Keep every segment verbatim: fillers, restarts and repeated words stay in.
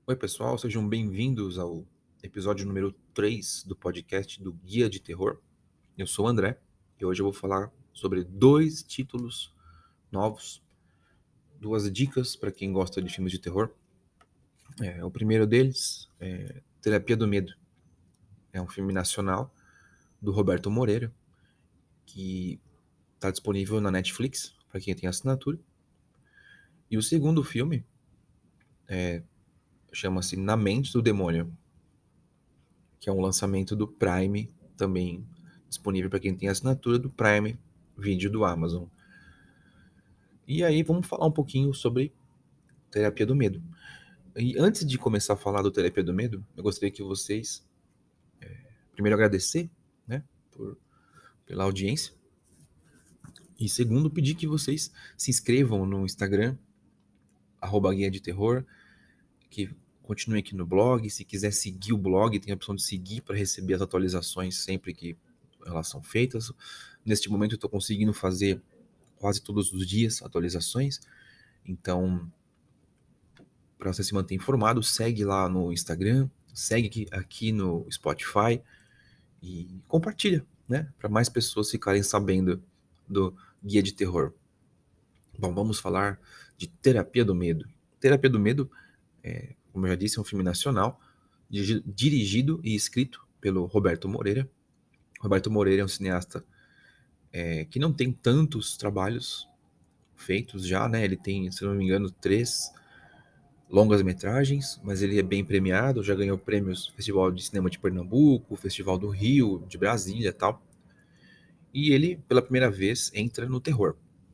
Oi, pessoal, sejam bem-vindos ao episódio número três do podcast do Guia de Terror. Eu sou o André e hoje eu vou falar sobre dois títulos novos, duas dicas para quem gosta de filmes de terror. É, o primeiro deles é Terapia do Medo. É um filme nacional do Roberto Moreira, que está disponível na Netflix, para quem tem assinatura. E o segundo filme é, chama-se Na Mente do Demônio, que é um lançamento do Prime, também disponível para quem tem assinatura do Prime Video do Amazon. E aí vamos falar um pouquinho sobre Terapia do Medo. E antes de começar a falar do Terapia do Medo, eu gostaria que vocês, é, primeiro agradecer, né, por, pela audiência, e segundo pedir que vocês se inscrevam no Instagram, arroba Guia de Terror, que continue aqui no blog. Se quiser seguir o blog, tem a opção de seguir para receber as atualizações sempre que elas são feitas. Neste momento eu estou conseguindo fazer quase todos os dias atualizações, então para você se manter informado, segue lá no Instagram, segue aqui, aqui no Spotify e compartilha, né, para mais pessoas ficarem sabendo do Guia de Terror. Bom, vamos falar de Terapia do Medo. Terapia do Medo, é, como eu já disse, é um filme nacional, dirigido e escrito pelo Roberto Moreira. Roberto Moreira é um cineasta é, que não tem tantos trabalhos feitos já, né? Ele tem, se não me engano, três longas metragens, mas ele é bem premiado, já ganhou prêmios no Festival de Cinema de Pernambuco, Festival do Rio, de Brasília e tal. E ele, pela primeira vez, entra no terror.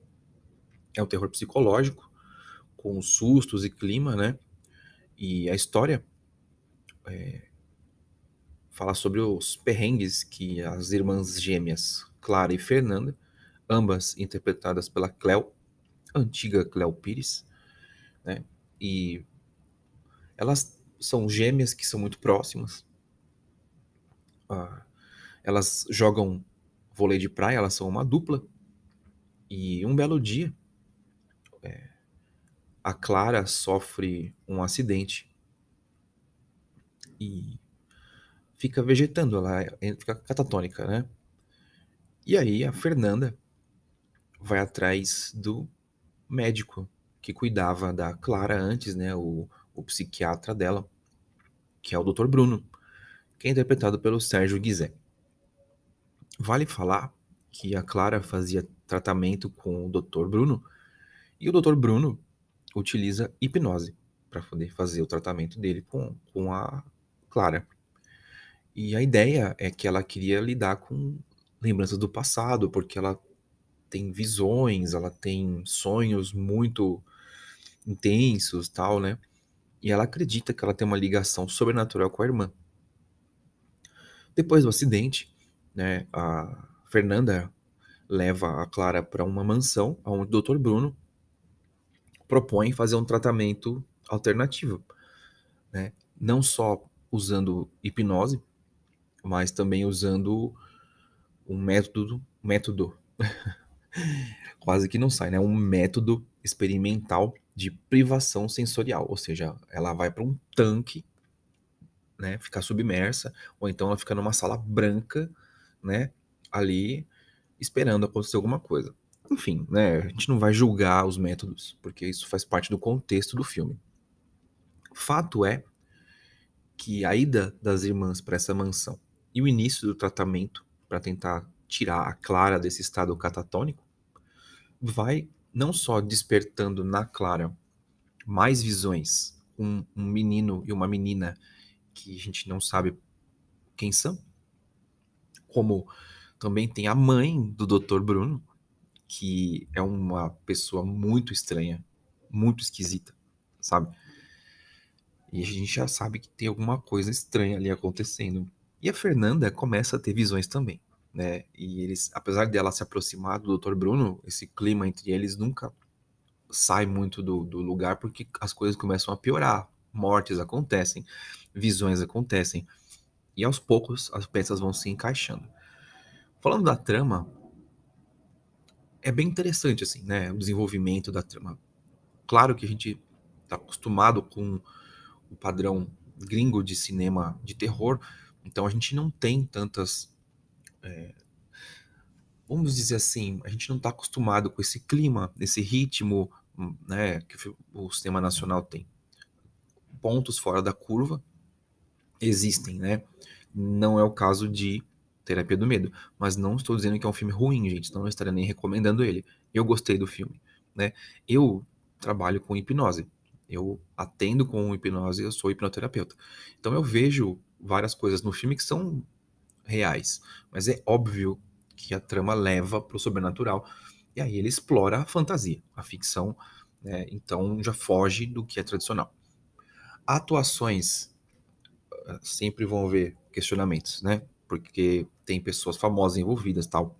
É um terror psicológico, com sustos e clima, né? E a história é, fala sobre os perrengues que as irmãs gêmeas, Clara e Fernanda, ambas interpretadas pela Cleo, antiga Cleo Pires, né? E elas são gêmeas que são muito próximas. Ah, elas jogam vôlei de praia, elas são uma dupla. E um belo dia, é, a Clara sofre um acidente e fica vegetando, ela é- fica catatônica, né? E aí a Fernanda vai atrás do médico que cuidava da Clara antes, né? O, o psiquiatra dela, que é o doutor Bruno, que é interpretado pelo Sérgio Guizé. Vale falar que a Clara fazia tratamento com o doutor Bruno e o doutor Bruno utiliza hipnose para poder fazer o tratamento dele com, com a Clara. E a ideia é que ela queria lidar com lembranças do passado, porque ela tem visões, ela tem sonhos muito intensos, tal, né? E ela acredita que ela tem uma ligação sobrenatural com a irmã. Depois do acidente, né, a Fernanda leva a Clara para uma mansão onde o doutor Bruno propõe fazer um tratamento alternativo, né? Não só usando hipnose, mas também usando um método, método, quase que não sai, né? Um método experimental de privação sensorial, ou seja, ela vai para um tanque, né? Ficar submersa, ou então ela fica numa sala branca, né? Ali esperando acontecer alguma coisa. Enfim, né? A gente não vai julgar os métodos, porque isso faz parte do contexto do filme. Fato é que a ida das irmãs para essa mansão e o início do tratamento para tentar tirar a Clara desse estado catatônico vai não só despertando na Clara mais visões, um, um menino e uma menina que a gente não sabe quem são, como também tem a mãe do doutor Bruno, que é uma pessoa muito estranha, muito esquisita, sabe? E a gente já sabe que tem alguma coisa estranha ali acontecendo. E a Fernanda começa a ter visões também, né? E eles, apesar dela se aproximar do doutor Bruno, esse clima entre eles nunca sai muito do, do lugar, porque as coisas começam a piorar. Mortes acontecem, visões acontecem, e aos poucos as peças vão se encaixando. Falando da trama, é bem interessante, assim, né? O desenvolvimento da trama. Claro que a gente está acostumado com o padrão gringo de cinema de terror, então a gente não tem tantas, é, vamos dizer assim, a gente não está acostumado com esse clima, esse ritmo, né, que o cinema nacional tem. Pontos fora da curva existem, né? Não é o caso de Terapia do Medo, mas não estou dizendo que é um filme ruim, gente, não estaria nem recomendando ele. Eu gostei do filme, né? Eu trabalho com hipnose, eu atendo com hipnose, eu sou hipnoterapeuta. Então eu vejo várias coisas no filme que são reais, mas é óbvio que a trama leva para o sobrenatural, e aí ele explora a fantasia, a ficção, né? Então já foge do que é tradicional. Atuações sempre vão haver questionamentos, né? Porque tem pessoas famosas envolvidas, tal.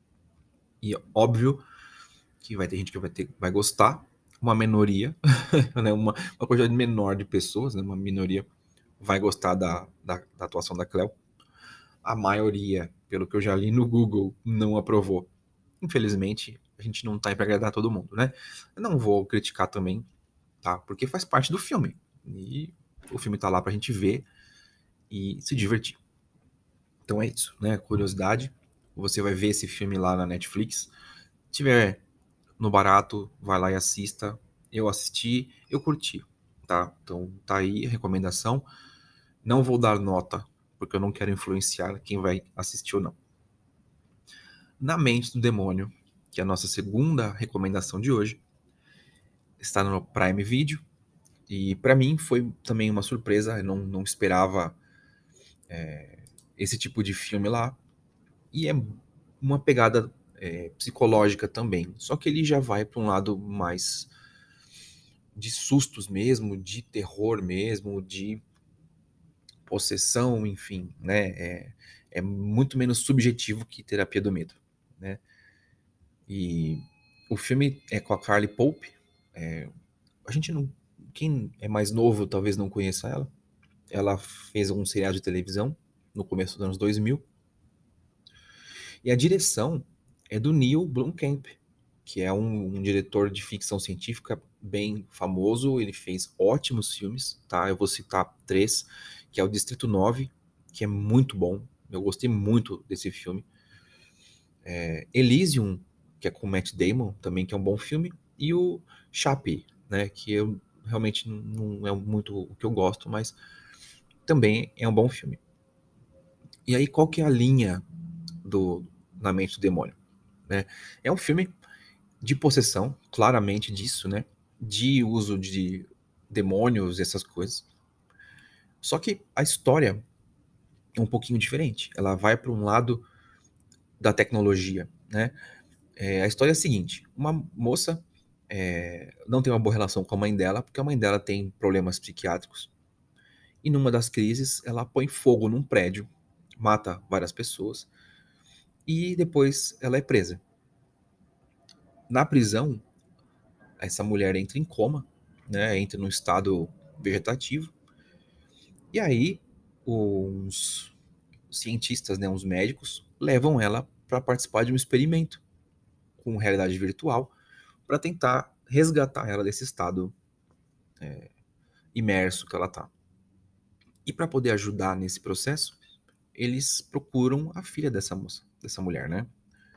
E é óbvio que vai ter gente que vai ter, vai gostar, uma minoria, né? Uma, uma quantidade menor de pessoas, né? Uma minoria vai gostar da, da, da atuação da Cleo. A maioria, pelo que eu já li no Google, não aprovou. Infelizmente, a gente não tá aí para agradar todo mundo, né? Eu não vou criticar também, tá? Porque faz parte do filme. E o filme tá lá pra gente ver e se divertir. Então é isso, né? Curiosidade. Você vai ver esse filme lá na Netflix. Se tiver no barato, vai lá e assista. Eu assisti, eu curti, tá? Então tá aí a recomendação. Não vou dar nota, porque eu não quero influenciar quem vai assistir ou não. Na Mente do Demônio, que é a nossa segunda recomendação de hoje, está no Prime Video. E para mim foi também uma surpresa, eu não, não esperava é, esse tipo de filme lá. E é uma pegada é, psicológica também. Só que ele já vai para um lado mais de sustos mesmo, de terror mesmo, de possessão, enfim, né? É, é muito menos subjetivo que Terapia do Medo, né? E o filme é com a Carly Pope. É, a gente não, quem é mais novo talvez não conheça ela. Ela fez um seriado de televisão no começo dos anos dois mil. E a direção é do Neil Blomkamp, que é um, um diretor de ficção científica bem famoso. Ele fez ótimos filmes, tá? Eu vou citar três, que é o Distrito nove, que é muito bom. Eu gostei muito desse filme. É, Elysium, que é com Matt Damon, também que é um bom filme. E o Chappie, né? Que eu realmente não é muito o que eu gosto, mas também é um bom filme. E aí, qual que é a linha do Na Mente do Demônio? Né? É um filme de possessão, claramente disso, né? De uso de demônios e essas coisas. Só que a história é um pouquinho diferente. Ela vai para um lado da tecnologia, né? É, a história é a seguinte: uma moça é, não tem uma boa relação com a mãe dela, porque a mãe dela tem problemas psiquiátricos. E numa das crises, ela põe fogo num prédio, mata várias pessoas e depois ela é presa. Na prisão, essa mulher entra em coma, né? Entra num estado vegetativo. E aí, os cientistas, né, os médicos, levam ela para participar de um experimento com realidade virtual para tentar resgatar ela desse estado é, imerso que ela está. E para poder ajudar nesse processo, eles procuram a filha dessa moça, dessa mulher, né?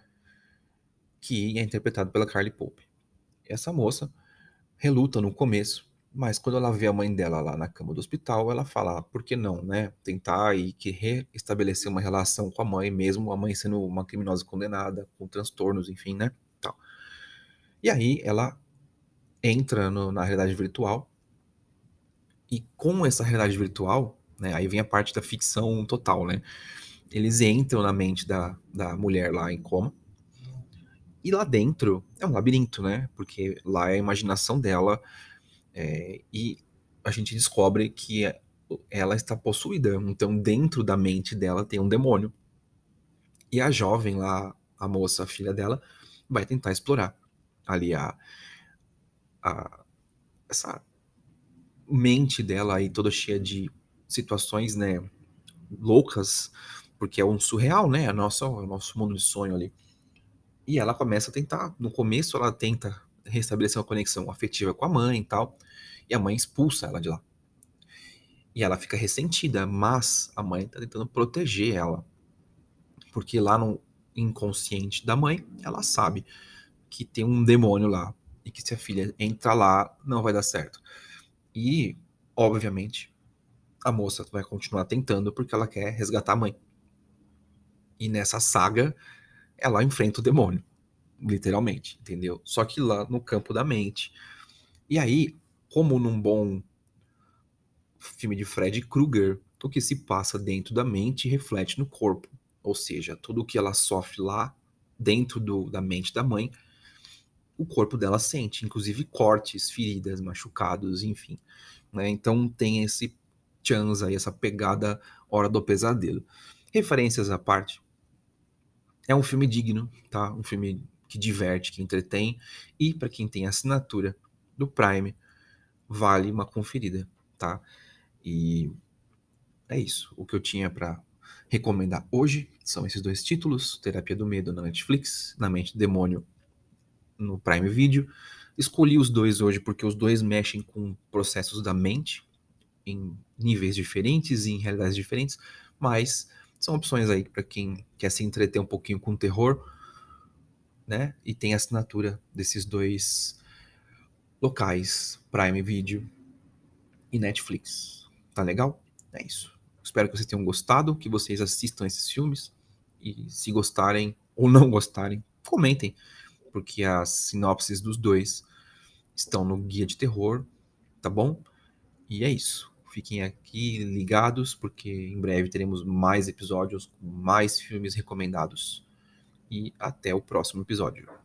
Que é interpretada pela Carly Pope. Essa moça reluta no começo, mas quando ela vê a mãe dela lá na cama do hospital, ela fala, ah, por que não, né? Tentar e que reestabelecer uma relação com a mãe, mesmo a mãe sendo uma criminosa condenada, com transtornos, enfim, né? Tal. E aí ela entra no, na realidade virtual, e com essa realidade virtual, né? Aí vem a parte da ficção total, né? Eles entram na mente da, da mulher lá em coma, e lá dentro é um labirinto, né? Porque lá é a imaginação dela. É, e a gente descobre que ela está possuída. Então, dentro da mente dela tem um demônio. E a jovem lá, a moça, a filha dela, vai tentar explorar ali a, a essa mente dela aí toda cheia de situações, né, loucas, porque é um surreal, né? É nosso, é o nosso mundo de sonho ali. E ela começa a tentar. No começo, ela tenta restabelecer uma conexão afetiva com a mãe e tal. E a mãe expulsa ela de lá. E ela fica ressentida, mas a mãe tá tentando proteger ela. Porque lá no inconsciente da mãe, ela sabe que tem um demônio lá. E que se a filha entra lá, não vai dar certo. E, obviamente, a moça vai continuar tentando porque ela quer resgatar a mãe. E nessa saga, ela enfrenta o demônio. Literalmente, entendeu? Só que lá no campo da mente. E aí, como num bom filme de Fred Krueger, o que se passa dentro da mente reflete no corpo. Ou seja, tudo o que ela sofre lá dentro do, da mente da mãe, o corpo dela sente, inclusive cortes, feridas, machucados, enfim. Né? Então tem esse chance aí, essa pegada Hora do Pesadelo. Referências à parte, é um filme digno, tá? Um filme que diverte, que entretém, e para quem tem assinatura do Prime, vale uma conferida, tá? E é isso. O que eu tinha para recomendar hoje são esses dois títulos: Terapia do Medo na Netflix, Na Mente do Demônio no Prime Video. Escolhi os dois hoje porque os dois mexem com processos da mente em níveis diferentes e em realidades diferentes, mas são opções aí para quem quer se entreter um pouquinho com terror, né? E tem a assinatura desses dois locais, Prime Video e Netflix. Tá legal? É isso. Espero que vocês tenham gostado, que vocês assistam esses filmes e, se gostarem ou não gostarem, comentem, porque as sinopses dos dois estão no Guia de Terror, tá bom? E é isso. Fiquem aqui ligados, porque em breve teremos mais episódios com mais filmes recomendados. E até o próximo episódio.